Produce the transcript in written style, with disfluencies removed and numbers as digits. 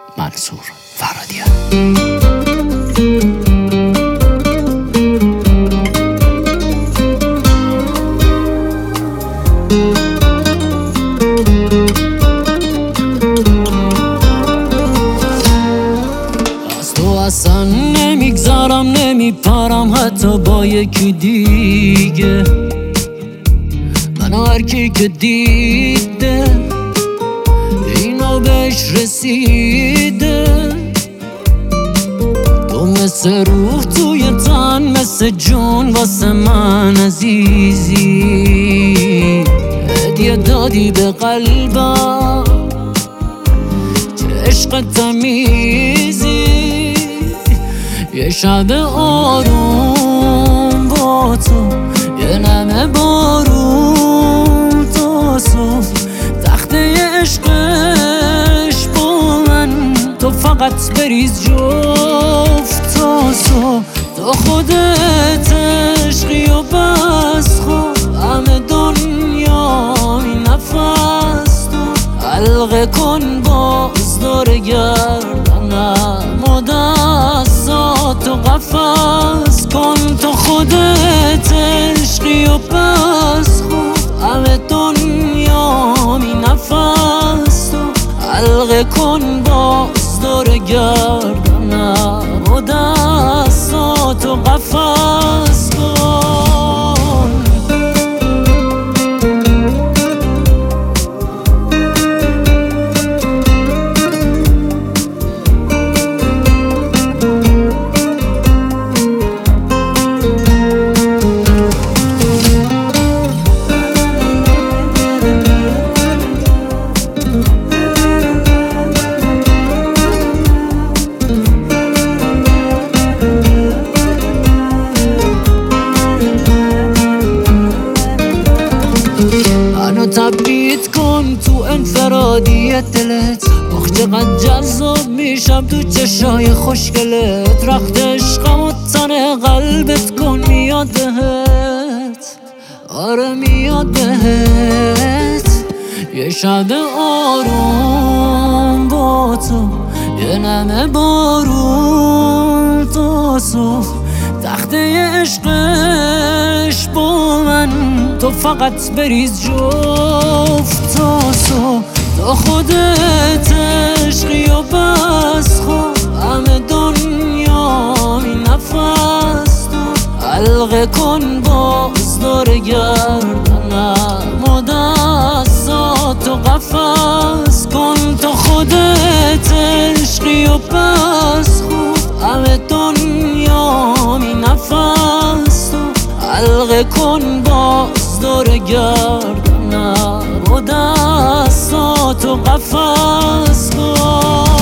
منصور فرادیان. اصلا نمیگذارم نمیپارم حتی با یکی دیگه. منو هر کی که دیده اینو بهش رسیده. تو مثل روح توی تن، مثل جون واسه من عزیزی. هدیه دادی به قلبم چه عشق تمیزی. یه شب آروم با تو، یه نم بارون تا صبح. تخته عشقش با من، تو فقط بریز جفت تا صبح. تو خودت عشقی و بس خوب، همه دنیا این نفس تو. حلقه کن باز دور گردنم و دستاتو قفس کن. تو خودت عشقی و بس خوب، همه دنیا این نفس تو. حلقه کن باز دور گردنم و دستاتو قفس کن. منو تبعید کن تو انفرادی دلت. آخ چقدر جذاب میشم تو چشای خوشگلت. رخت عشقم و تن قلبت کن میاد بهت، آره میاد بهت. یه شب آروم با تو، یه نم بارون تا صبح. تخته عشقش با من، تو فقط بریز جفت تا صبح. تو خودت عشقی و بس خوب، همه دنیا این نفس تو. حلقه کن باز دور گردنم و دستاتو قفس کن. تو خودت عشقی و بس خوب، همه دنیا این نفس تو. حلقه کن باز دور گردنم و دستاتو قفس کن.